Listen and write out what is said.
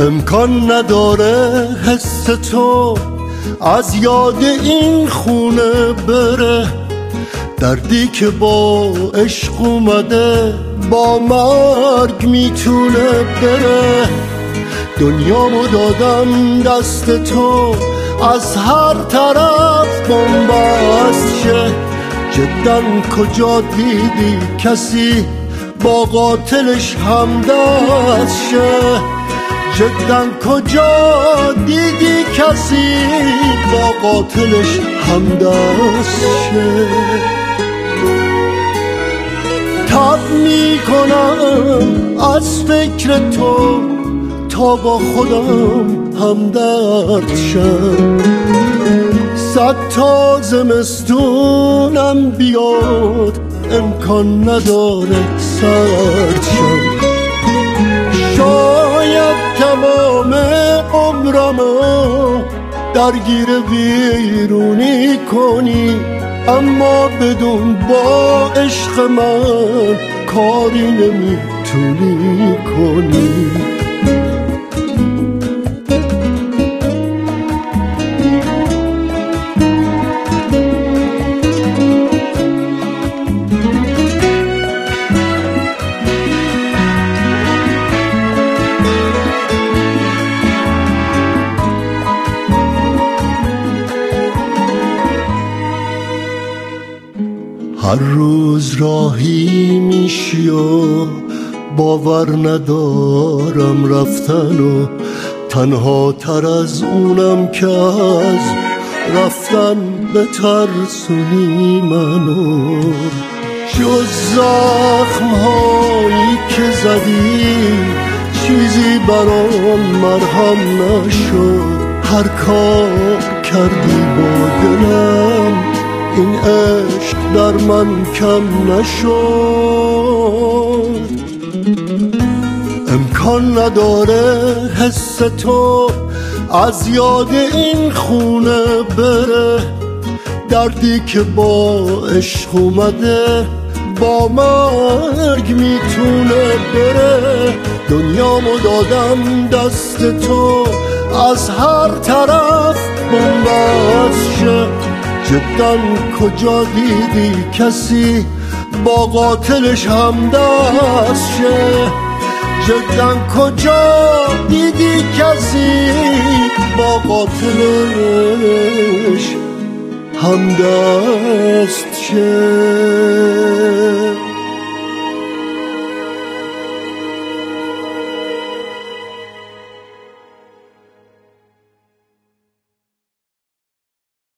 امکان نداره حس تو از یاد این خونه بره، دردی که با عشق اومده با مرگ میتونه بره. دنیامو دادم دست تو از هر طرف بنبست شه، جدا کجا دیدی کسی با قاتلش همدست شه؟ جدا کجا دیدی کسی با قاتلش همدست شه؟ تب میکنم از فکر تو تا با خودم همدرد شم، 100 تا زمستونم بیاد امکان نداره سرد شم. شاید تمام عمرمو درگیر ویرونی کنی، اما بدون با عشق من کاری نمیتونی کنی. هر روز راهی میشی و باور ندارم رفتن، و تنها تر از اونم که از رفتن بترسونی منو. جز زخم هایی که زدی چیزی برام مرهم نشد، هر کار کردی با دلم این عشق در من کم نشد. امکان نداره حس تو از یاد این خونه بره، دردی که با عشق اومده با مرگ میتونه بره. دنیامو دادم دست تو از هر طرف بنبست شه، جدا کجا دیدی کسی با قاتلش همدست شه؟ جدا کجا دیدی کسی با قاتلش همدست شه؟